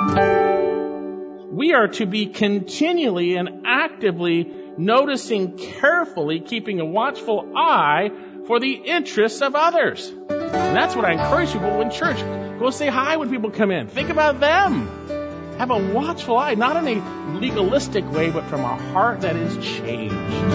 We are to be continually and actively noticing carefully, keeping a watchful eye for the interests of others. And that's what I encourage people in church. Go say hi when people come in. Think about them. Have a watchful eye, not in a legalistic way, but from a heart that is changed.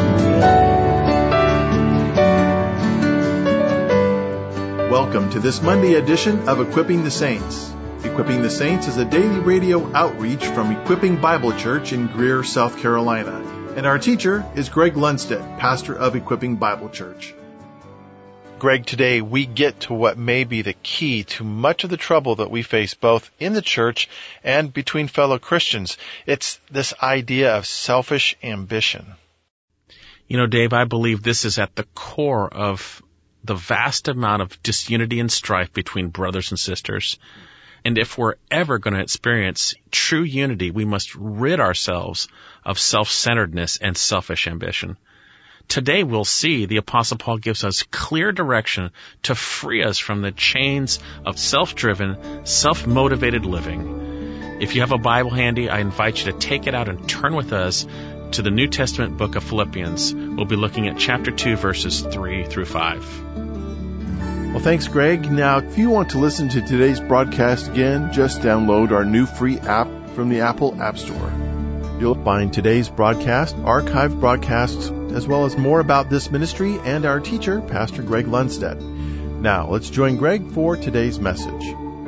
Welcome to this Monday edition of Equipping the Saints. Equipping the Saints is a daily radio outreach from Equipping Bible Church in Greer, South Carolina. And our teacher is Greg Lundstedt, pastor of Equipping Bible Church. Greg, today we get to what may be the key to much of the trouble that we face both in the church and between fellow Christians. It's this idea of selfish ambition. You know, Dave, I believe this is at the core of the vast amount of disunity and strife between brothers and sisters. And if we're ever going to experience true unity, we must rid ourselves of self-centeredness and selfish ambition. Today we'll see the Apostle Paul gives us clear direction to free us from the chains of self-driven, self-motivated living. If you have a Bible handy, I invite you to take it out and turn with us to the New Testament book of Philippians. We'll be looking at chapter 2, verses 3 through 5. Well, thanks, Greg. Now, if you want to listen to today's broadcast again, just download our new free app from the Apple App Store. You'll find today's broadcast, archived broadcasts, as well as more about this ministry and our teacher, Pastor Greg Lundstedt. Now, let's join Greg for today's message.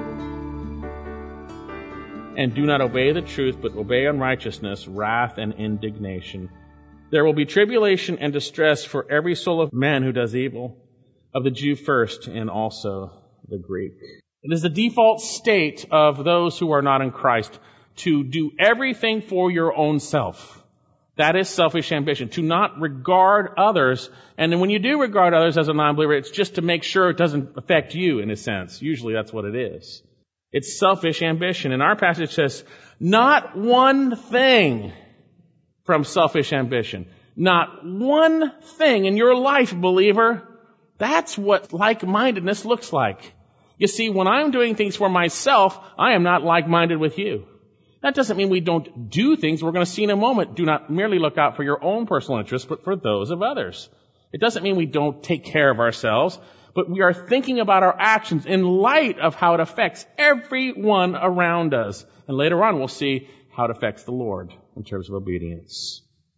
And do not obey the truth, but obey unrighteousness, wrath, and indignation. There will be tribulation and distress for every soul of man who does evil, of the Jew first, and also the Greek. It is the default state of those who are not in Christ to do everything for your own self. That is selfish ambition, to not regard others. And then when you do regard others as a non-believer, it's just to make sure it doesn't affect you, in a sense. Usually that's what it is. It's selfish ambition. And our passage says, not one thing from selfish ambition. Not one thing in your life, believer. That's what like-mindedness looks like. You see, when I'm doing things for myself, I am not like-minded with you. That doesn't mean we don't do things we're going to see in a moment. Do not merely look out for your own personal interests, but for those of others. It doesn't mean we don't take care of ourselves, but we are thinking about our actions in light of how it affects everyone around us. And later on, we'll see how it affects the Lord in terms of obedience.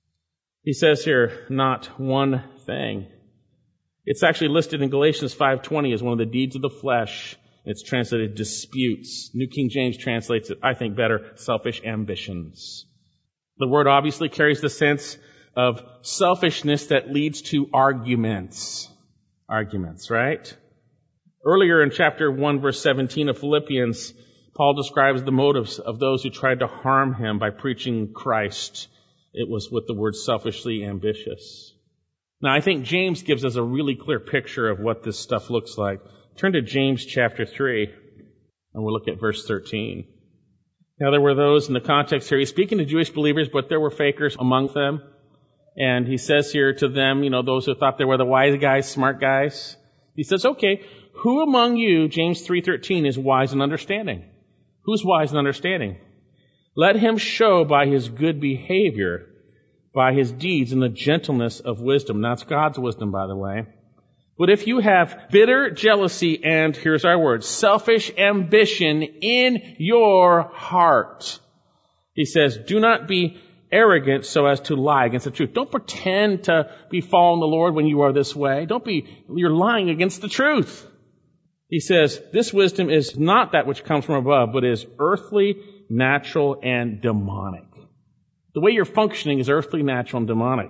He says here, not one thing. It's actually listed in Galatians 5:20 as one of the deeds of the flesh. It's translated disputes. New King James translates it, I think, better, selfish ambitions. The word obviously carries the sense of selfishness that leads to arguments. Arguments, right? Earlier in chapter 1, verse 17 of Philippians, Paul describes the motives of those who tried to harm him by preaching Christ. It was with the word selfishly ambitious. Now, I think James gives us a really clear picture of what this stuff looks like. Turn to James chapter 3, and we'll look at verse 13. Now, there were those in the context here. He's speaking to Jewish believers, but there were fakers among them. And he says here to them, you know, those who thought they were the wise guys, smart guys. He says, okay, who among you, James 3:13, is wise and understanding? Who's wise and understanding? Let him show by his good behavior, by his deeds, and the gentleness of wisdom. That's God's wisdom, by the way. But if you have bitter jealousy and, here's our word, selfish ambition in your heart, he says, do not be arrogant so as to lie against the truth. Don't pretend to be following the Lord when you are this way. You're lying against the truth. He says, this wisdom is not that which comes from above, but is earthly, natural, and demonic. The way you're functioning is earthly, natural, and demonic.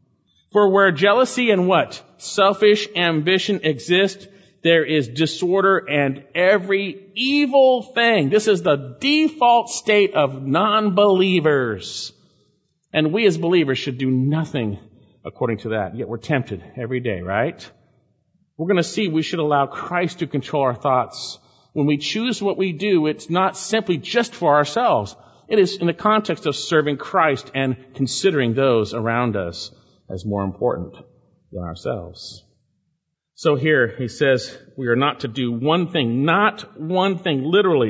For where jealousy and what? Selfish ambition exist, there is disorder and every evil thing. This is the default state of non-believers. And we as believers should do nothing according to that. Yet we're tempted every day, right? We're going to see we should allow Christ to control our thoughts. When we choose what we do, it's not simply just for ourselves. It is in the context of serving Christ and considering those around us as more important than ourselves. So here he says we are not to do one thing, not one thing, literally,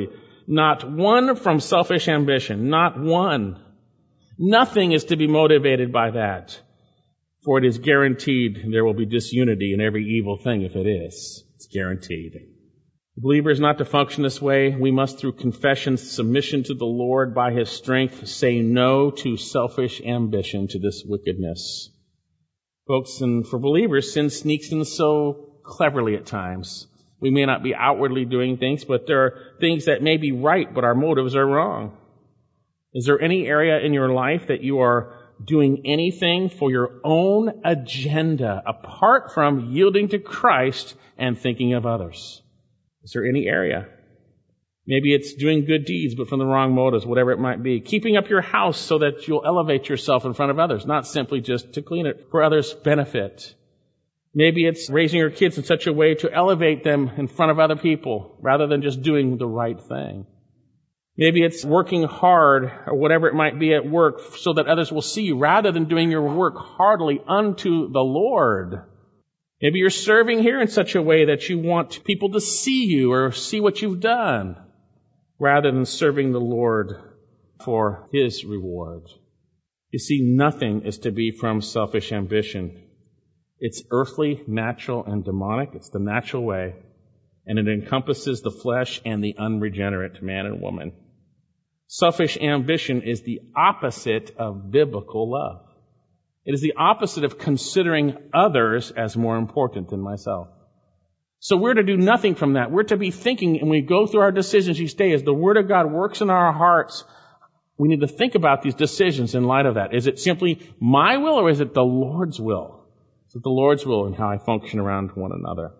Not one from selfish ambition. Not one. Nothing is to be motivated by that. For it is guaranteed there will be disunity in every evil thing if it is. It's guaranteed. Believers not to function this way, we must, through confession, submission to the Lord by His strength, say no to selfish ambition, to this wickedness. Folks, and for believers, sin sneaks in so cleverly at times. We may not be outwardly doing things, but there are things that may be right, but our motives are wrong. Is there any area in your life that you are doing anything for your own agenda, apart from yielding to Christ and thinking of others? Is there any area? Maybe it's doing good deeds, but from the wrong motives, whatever it might be. Keeping up your house so that you'll elevate yourself in front of others, not simply just to clean it for others' benefit. Maybe it's raising your kids in such a way to elevate them in front of other people, rather than just doing the right thing. Maybe it's working hard, or whatever it might be at work, so that others will see you, rather than doing your work heartily unto the Lord. Maybe you're serving here in such a way that you want people to see you or see what you've done, rather than serving the Lord for His reward. You see, nothing is to be from selfish ambition. It's earthly, natural, and demonic. It's the natural way, and it encompasses the flesh and the unregenerate man and woman. Selfish ambition is the opposite of biblical love. It is the opposite of considering others as more important than myself. So we're to do nothing from that. We're to be thinking, and we go through our decisions each day as the Word of God works in our hearts. We need to think about these decisions in light of that. Is it simply my will, or is it the Lord's will? Is it the Lord's will in how I function around one another?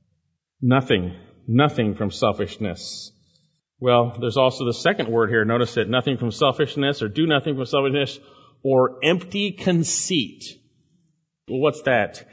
Nothing from selfishness. Well, there's also the second word here. Notice it, nothing from selfishness, or do nothing from selfishness, or empty conceit. Well, what's that?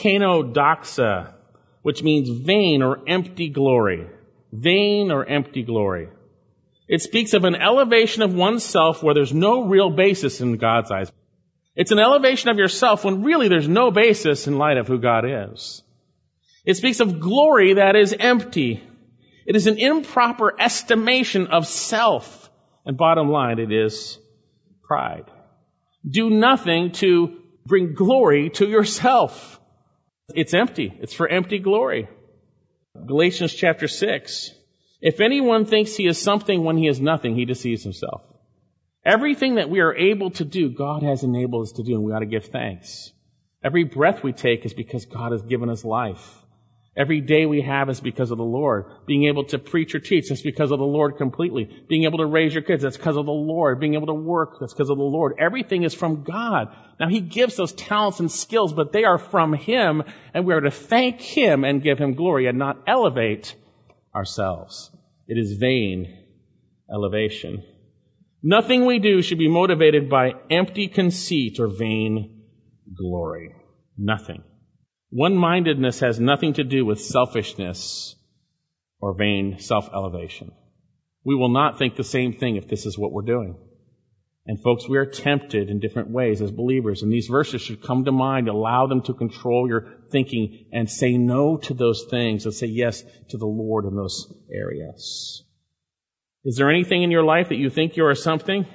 Kenodoxa, which means vain or empty glory. Vain or empty glory. It speaks of an elevation of oneself where there's no real basis in God's eyes. It's an elevation of yourself when really there's no basis in light of who God is. It speaks of glory that is empty. It is an improper estimation of self. And bottom line, it is pride. Do nothing to bring glory to yourself. It's empty. It's for empty glory. Galatians chapter 6. If anyone thinks he is something when he is nothing, he deceives himself. Everything that we are able to do, God has enabled us to do, and we ought to give thanks. Every breath we take is because God has given us life. Every day we have is because of the Lord. Being able to preach or teach, that's because of the Lord completely. Being able to raise your kids, that's because of the Lord. Being able to work, that's because of the Lord. Everything is from God. Now He gives those talents and skills, but they are from Him, and we are to thank Him and give Him glory and not elevate ourselves. It is vain elevation. Nothing we do should be motivated by empty conceit or vain glory. Nothing. One-mindedness has nothing to do with selfishness or vain self-elevation. We will not think the same thing if this is what we're doing. And folks, we are tempted in different ways as believers, and these verses should come to mind, allow them to control your thinking, and say no to those things and say yes to the Lord in those areas. Is there anything in your life that you think you are something?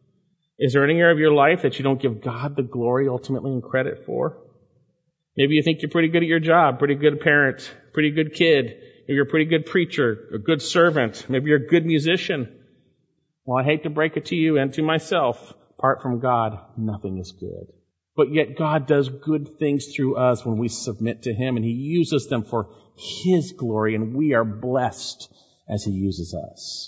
Is there any area of your life that you don't give God the glory ultimately and credit for? Maybe you think you're pretty good at your job, pretty good parent, pretty good kid. Maybe you're a pretty good preacher, a good servant. Maybe you're a good musician. Well, I hate to break it to you and to myself. Apart from God, nothing is good. But yet God does good things through us when we submit to Him, and He uses them for His glory, and we are blessed as He uses us.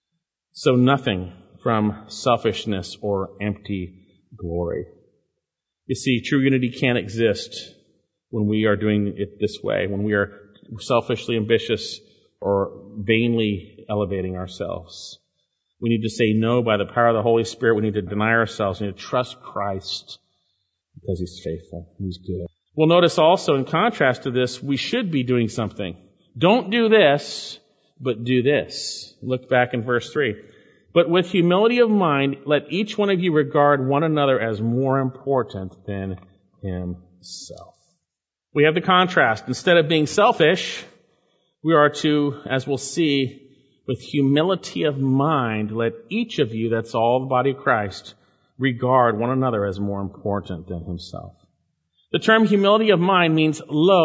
So nothing from selfishness or empty glory. You see, true unity can't exist when we are doing it this way, when we are selfishly ambitious or vainly elevating ourselves. We need to say no by the power of the Holy Spirit. We need to deny ourselves. We need to trust Christ because He's faithful. He's good. Well, notice also in contrast to this, we should be doing something. Don't do this, but do this. Look back in verse 3. But with humility of mind, let each one of you regard one another as more important than himself. We have the contrast. Instead of being selfish, we are to, as we'll see, with humility of mind, let each of you, that's all the body of Christ, regard one another as more important than himself. The term humility of mind means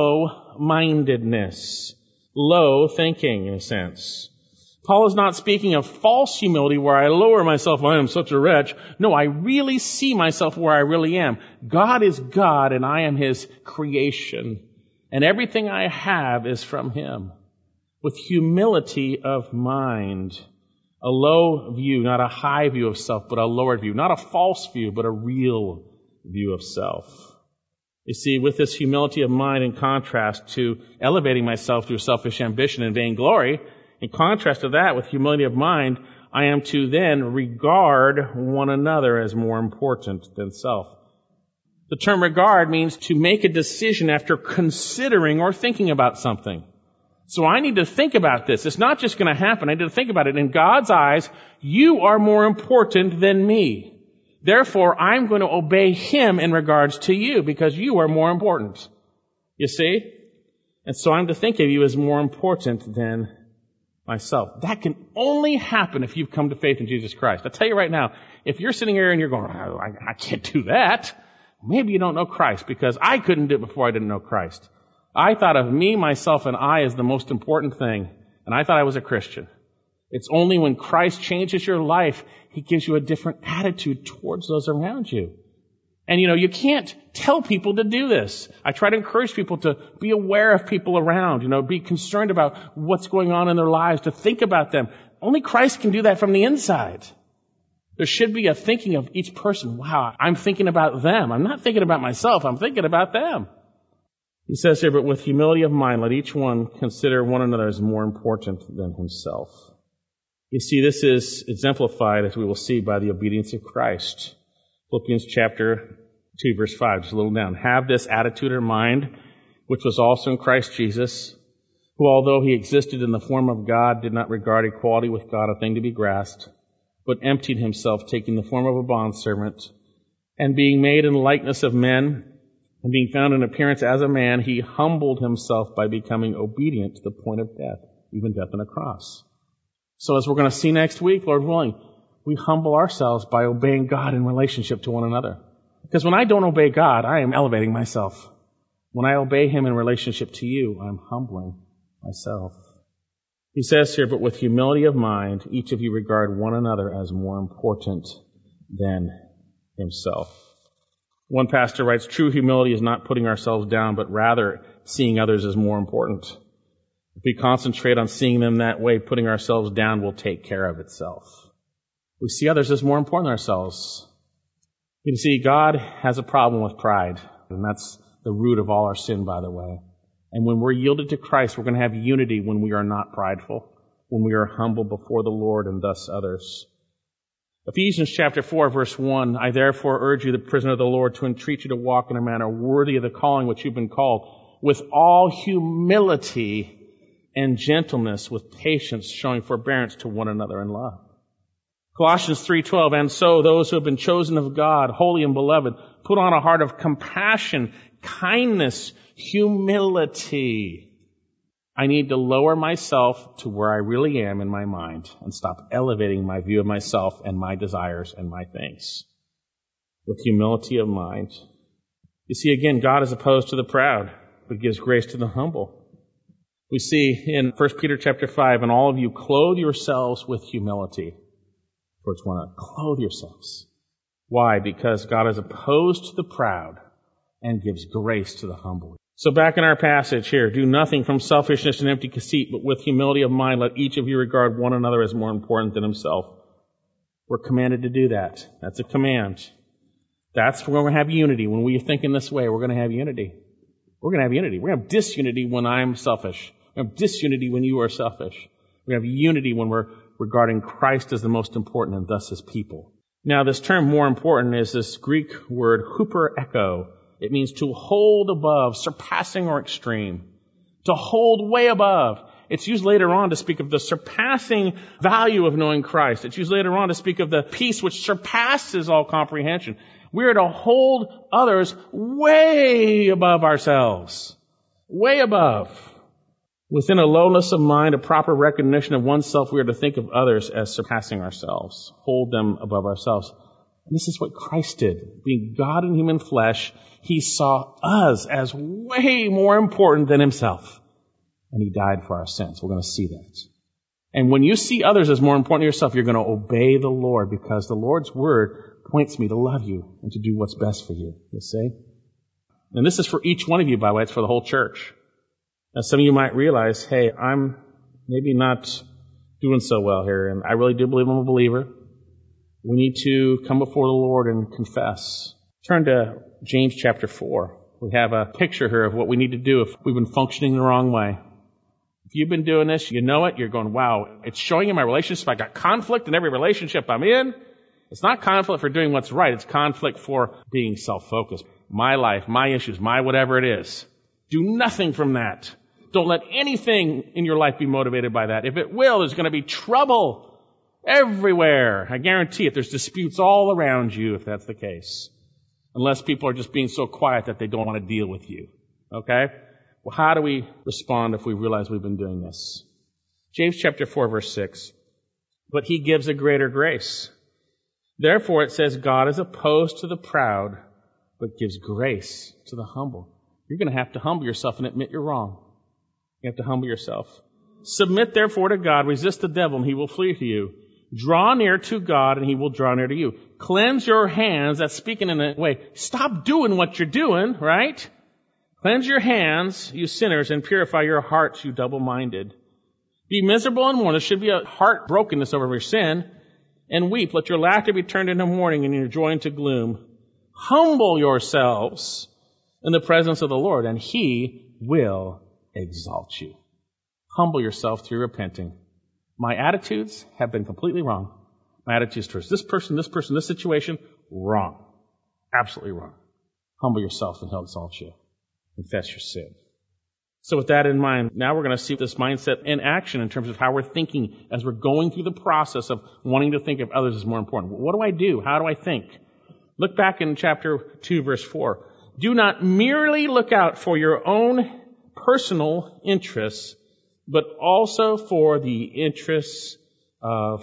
low-mindedness, low thinking in a sense. Paul is not speaking of false humility where I lower myself, I am such a wretch. No, I really see myself where I really am. God is God and I am his creation. And everything I have is from him. With humility of mind. A low view, not a high view of self, but a lower view. Not a false view, but a real view of self. You see, with this humility of mind in contrast to elevating myself through selfish ambition and vainglory, in contrast to that, with humility of mind, I am to then regard one another as more important than self. The term regard means to make a decision after considering or thinking about something. So I need to think about this. It's not just going to happen. I need to think about it. In God's eyes, you are more important than me. Therefore, I'm going to obey him in regards to you because you are more important. You see? And so I'm to think of you as more important than myself. That can only happen if you've come to faith in Jesus Christ. I'll tell you right now, if you're sitting here and you're going, I can't do that, maybe you don't know Christ because I couldn't do it before I didn't know Christ. I thought of me, myself, and I as the most important thing, and I thought I was a Christian. It's only when Christ changes your life, he gives you a different attitude towards those around you. And you can't tell people to do this. I try to encourage people to be aware of people around, be concerned about what's going on in their lives, to think about them. Only Christ can do that from the inside. There should be a thinking of each person. Wow, I'm thinking about them. I'm not thinking about myself. I'm thinking about them. He says here, but with humility of mind, let each one consider one another as more important than himself. You see, this is exemplified, as we will see, by the obedience of Christ. Philippians chapter 2, verse 5, just a little down. Have this attitude in mind, which was also in Christ Jesus, who, although he existed in the form of God, did not regard equality with God a thing to be grasped, but emptied himself, taking the form of a bondservant, and being made in the likeness of men, and being found in appearance as a man, he humbled himself by becoming obedient to the point of death, even death on a cross. So as we're going to see next week, Lord willing, we humble ourselves by obeying God in relationship to one another. Because when I don't obey God, I am elevating myself. When I obey him in relationship to you, I'm humbling myself. He says here, but with humility of mind, each of you regard one another as more important than himself. One pastor writes, true humility is not putting ourselves down, but rather seeing others as more important. If we concentrate on seeing them that way, putting ourselves down will take care of itself. We see others as more important than ourselves. You see, God has a problem with pride, and that's the root of all our sin, by the way. And when we're yielded to Christ, we're going to have unity when we are not prideful, when we are humble before the Lord and thus others. Ephesians chapter 4, verse 1, I therefore urge you, the prisoner of the Lord, to entreat you to walk in a manner worthy of the calling which you've been called, with all humility and gentleness, with patience, showing forbearance to one another in love. Colossians 3:12, and so those who have been chosen of God, holy and beloved, put on a heart of compassion, kindness, humility. I need to lower myself to where I really am in my mind and stop elevating my view of myself and my desires and my things. With humility of mind. You see, again, God is opposed to the proud, but gives grace to the humble. We see in 1 Peter chapter 5, and all of you clothe yourselves with humility. Towards one another. Clothe yourselves. Why? Because God is opposed to the proud and gives grace to the humble. So back in our passage here, do nothing from selfishness and empty conceit, but with humility of mind, let each of you regard one another as more important than himself. We're commanded to do that. That's a command. That's where we're going to have unity. When we think in this way, we're going to have unity. We're going to have unity. We're going to have disunity when I'm selfish. We're going to have disunity when you are selfish. We're going to have unity when we're regarding Christ as the most important and thus his people. Now, this term more important is this Greek word hupereko. It means to hold above, surpassing or extreme. To hold way above. It's used later on to speak of the surpassing value of knowing Christ. It's used later on to speak of the peace which surpasses all comprehension. We are to hold others way above ourselves. Way above. Within a lowness of mind, a proper recognition of oneself, we are to think of others as surpassing ourselves, hold them above ourselves. And this is what Christ did. Being God in human flesh, he saw us as way more important than himself. And he died for our sins. We're going to see that. And when you see others as more important than yourself, you're going to obey the Lord, because the Lord's word points me to love you and to do what's best for you. You see? And this is for each one of you, by the way. It's for the whole church. Now, some of you might realize, hey, I'm maybe not doing so well here, and I really do believe I'm a believer. We need to come before the Lord and confess. Turn to James chapter 4. We have a picture here of what we need to do if we've been functioning the wrong way. If you've been doing this, you know it, you're going, wow, it's showing in my relationship. I got conflict in every relationship I'm in. It's not conflict for doing what's right. It's conflict for being self-focused. My life, my issues, my whatever it is. Do nothing from that. Don't let anything in your life be motivated by that. If it will, there's going to be trouble everywhere. I guarantee it. There's disputes all around you if that's the case. Unless people are just being so quiet that they don't want to deal with you. Okay? Well, how do we respond if we realize we've been doing this? James chapter 4, verse 6. But he gives a greater grace. Therefore it says, God is opposed to the proud, but gives grace to the humble. You're going to have to humble yourself and admit you're wrong. You have to humble yourself. Submit therefore to God, resist the devil, and he will flee to you. Draw near to God, and he will draw near to you. Cleanse your hands. That's speaking in a way. Stop doing what you're doing, right? Cleanse your hands, you sinners, and purify your hearts, you double-minded. Be miserable and mourn. There should be a heart brokenness over your sin. And weep. Let your laughter be turned into mourning and your joy into gloom. Humble yourselves in the presence of the Lord, and he will exalt you. Humble yourself through repenting. My attitudes have been completely wrong. My attitudes towards this person, this situation, wrong. Absolutely wrong. Humble yourself and he'll exalt you. Confess your sin. So with that in mind, now we're going to see this mindset in action in terms of how we're thinking as we're going through the process of wanting to think of others as more important. What do I do? How do I think? Look back in chapter 2, verse 4. Do not merely look out for your own personal interests, but also for the interests of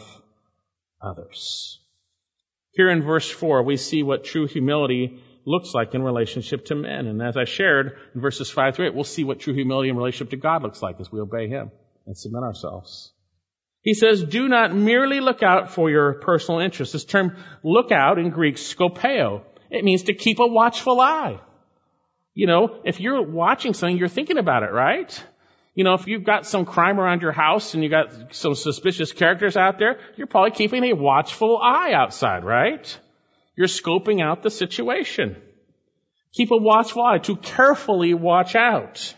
others. Here in verse 4, we see what true humility looks like in relationship to men. And as I shared in verses 5 through 8, we'll see what true humility in relationship to God looks like as we obey him and submit ourselves. He says, do not merely look out for your personal interests. This term look out in Greek, skopeo. It means to keep a watchful eye. You know, if you're watching something, you're thinking about it, right? You know, if you've got some crime around your house and you got some suspicious characters out there, you're probably keeping a watchful eye outside, right? You're scoping out the situation. Keep a watchful eye, to carefully watch out.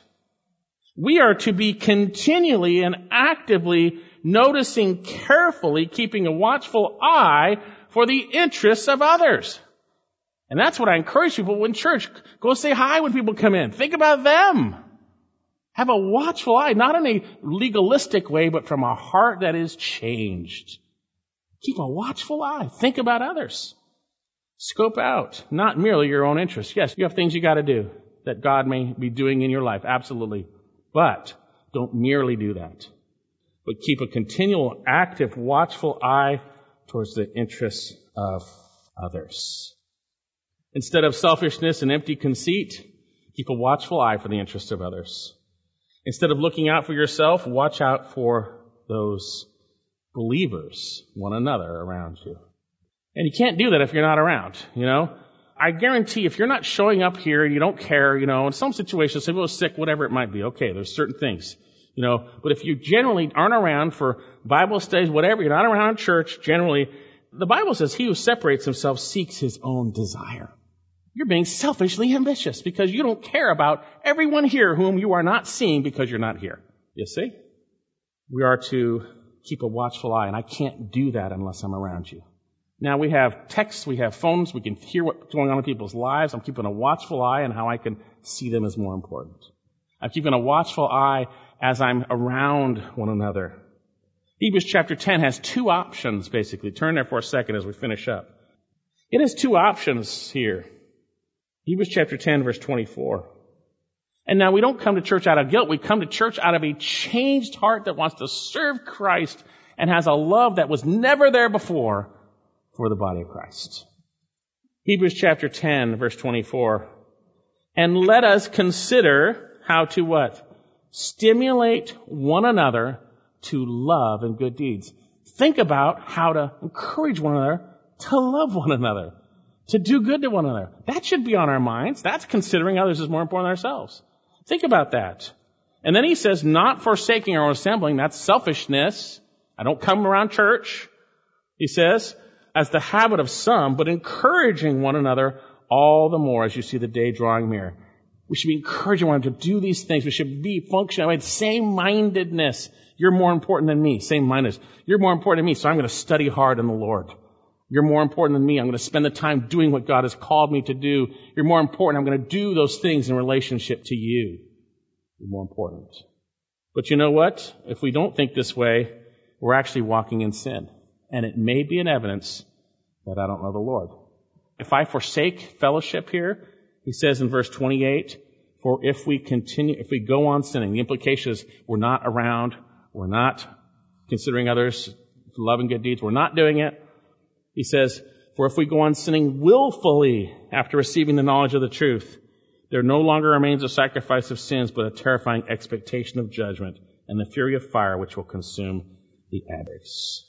We are to be continually and actively noticing carefully, keeping a watchful eye for the interests of others. And that's what I encourage people in church. Go say hi when people come in. Think about them. Have a watchful eye, not in a legalistic way, but from a heart that is changed. Keep a watchful eye. Think about others. Scope out, not merely your own interests. Yes, you have things you got to do that God may be doing in your life, absolutely. But don't merely do that. But keep a continual, active, watchful eye towards the interests of others. Instead of selfishness and empty conceit, keep a watchful eye for the interests of others. Instead of looking out for yourself, watch out for those believers, one another around you. And you can't do that if you're not around, you know. I guarantee if you're not showing up here, you don't care, you know, in some situations, if you're sick, whatever it might be, okay, there's certain things, you know. But if you generally aren't around for Bible studies, whatever, you're not around church, generally, the Bible says he who separates himself seeks his own desire. You're being selfishly ambitious because you don't care about everyone here whom you are not seeing because you're not here. You see? We are to keep a watchful eye, and I can't do that unless I'm around you. Now we have texts, we have phones, we can hear what's going on in people's lives. I'm keeping a watchful eye on how I can see them as more important. I'm keeping a watchful eye as I'm around one another. Hebrews chapter 10 has two options, basically. Turn there for a second as we finish up. It has two options here. Hebrews chapter 10, verse 24. And now we don't come to church out of guilt. We come to church out of a changed heart that wants to serve Christ and has a love that was never there before for the body of Christ. Hebrews chapter 10, verse 24. And let us consider how to what? Stimulate one another to love and good deeds. Think about how to encourage one another to love one another, to do good to one another. That should be on our minds. That's considering others is more important than ourselves. Think about that. And then he says, not forsaking our own assembling. That's selfishness. I don't come around church. He says, as the habit of some, but encouraging one another all the more as you see the day drawing near. We should be encouraging one another to do these things. We should be functioning with same-mindedness. You're more important than me. Same-mindedness. You're more important than me, so I'm going to study hard in the Lord. You're more important than me. I'm going to spend the time doing what God has called me to do. You're more important. I'm going to do those things in relationship to you. You're more important. But you know what? If we don't think this way, we're actually walking in sin. And it may be an evidence that I don't know the Lord. If I forsake fellowship here, he says in verse 28, for if we go on sinning, the implication is we're not around, we're not considering others, loving good deeds, we're not doing it. He says, for if we go on sinning willfully after receiving the knowledge of the truth, there no longer remains a sacrifice of sins, but a terrifying expectation of judgment and the fury of fire which will consume the adversaries.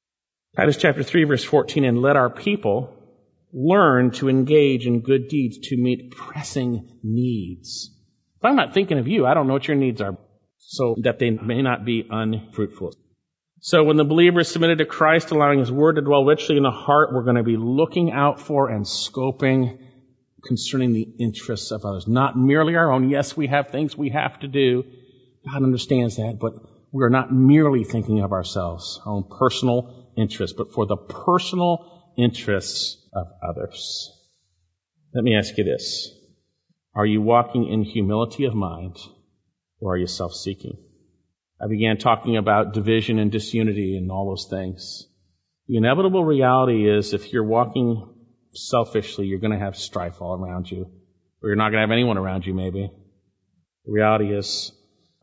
Titus chapter 3, verse 14, and let our people learn to engage in good deeds to meet pressing needs. If I'm not thinking of you, I don't know what your needs are, so that they may not be unfruitful. So when the believer is submitted to Christ, allowing His Word to dwell richly in the heart, we're going to be looking out for and scoping concerning the interests of others. Not merely our own. Yes, we have things we have to do. God understands that, but we're not merely thinking of ourselves, our own personal interests, but for the personal interests of others. Let me ask you this. Are you walking in humility of mind, or are you self-seeking? I began talking about division and disunity and all those things. The inevitable reality is if you're walking selfishly, you're going to have strife all around you, or you're not going to have anyone around you maybe. The reality is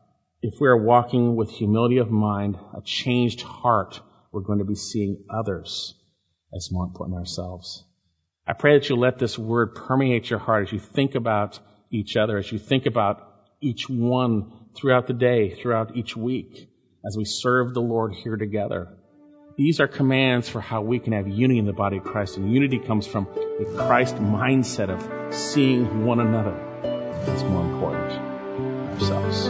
if we're walking with humility of mind, a changed heart, we're going to be seeing others as more important than ourselves. I pray that you'll let this word permeate your heart as you think about each other, as you think about each one throughout the day, throughout each week, as we serve the Lord here together. These are commands for how we can have unity in the body of Christ. And unity comes from the Christ mindset of seeing one another as more important than ourselves.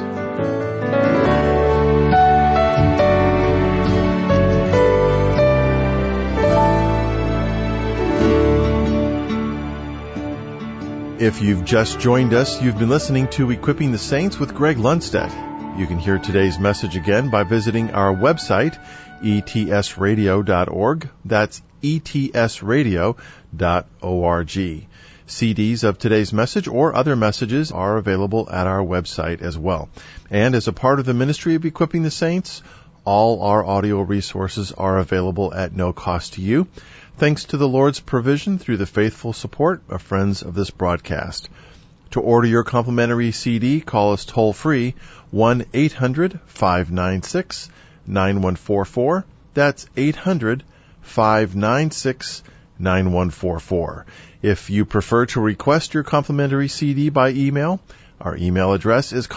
If you've just joined us, you've been listening to Equipping the Saints with Greg Lundstedt. You can hear today's message again by visiting our website, etsradio.org. That's etsradio.org. CDs of today's message or other messages are available at our website as well. And as a part of the ministry of Equipping the Saints, all our audio resources are available at no cost to you, thanks to the Lord's provision through the faithful support of friends of this broadcast. To order your complimentary CD, call us toll-free, 1-800-596-9144. That's 800-596-9144. If you prefer to request your complimentary CD by email, our email address is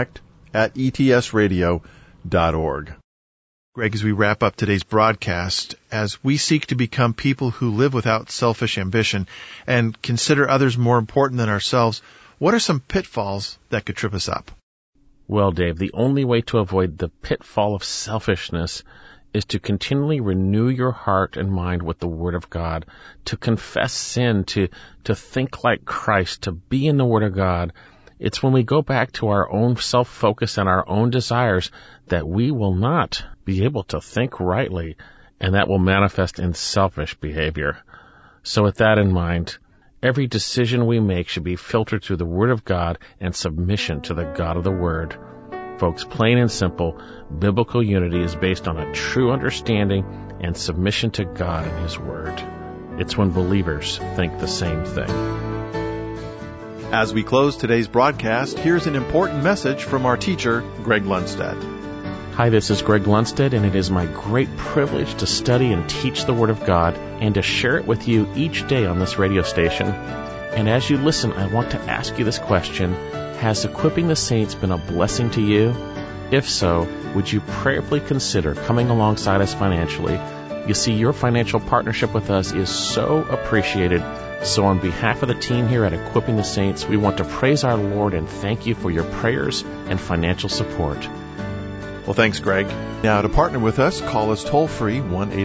contact@etsradio.org. Greg, as we wrap up today's broadcast, as we seek to become people who live without selfish ambition and consider others more important than ourselves, what are some pitfalls that could trip us up? Well, Dave, the only way to avoid the pitfall of selfishness is to continually renew your heart and mind with the Word of God, to confess sin, to think like Christ, to be in the Word of God. It's when we go back to our own self-focus and our own desires that we will not be able to think rightly, and that will manifest in selfish behavior. So with that in mind, every decision we make should be filtered through the Word of God and submission to the God of the Word. Folks, plain and simple, biblical unity is based on a true understanding and submission to God and His Word. It's when believers think the same thing. As we close today's broadcast, here's an important message from our teacher, Greg Lundstedt. Hi, this is Greg Lundstedt, and it is my great privilege to study and teach the Word of God and to share it with you each day on this radio station. And as you listen, I want to ask you this question: has Equipping the Saints been a blessing to you? If so, would you prayerfully consider coming alongside us financially? You see, your financial partnership with us is so appreciated. So on behalf of the team here at Equipping the Saints, we want to praise our Lord and thank you for your prayers and financial support. Well, thanks, Greg. Now, to partner with us, call us toll-free,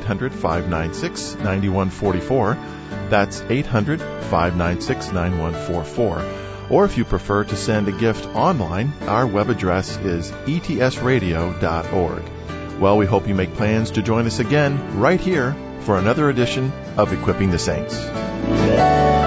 1-800-596-9144. That's 800-596-9144. Or if you prefer to send a gift online, our web address is etsradio.org. Well, we hope you make plans to join us again right here for another edition of Equipping the Saints.